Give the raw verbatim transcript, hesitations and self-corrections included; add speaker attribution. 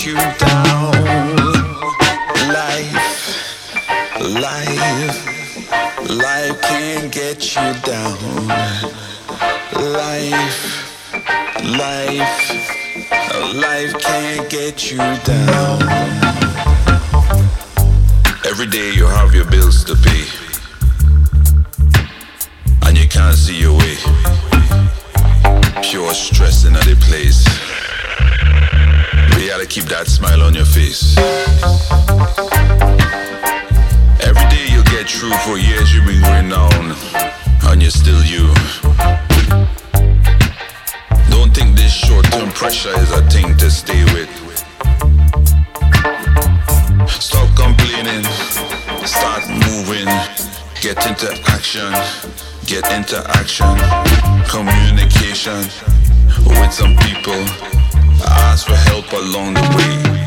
Speaker 1: get you down. Life, life, life can get you down. Life, life, life can get you down. Every day you have your bills to pay, and you can't see your way. Pure stress in the place. But you gotta keep that smile on your face. Every day you'll get through. For years you've been going down, and you're still you. Don't think this short-term pressure is a thing to stay with. Stop complaining, start moving, get into action, get into action. Communication with some people, ask for help along the way.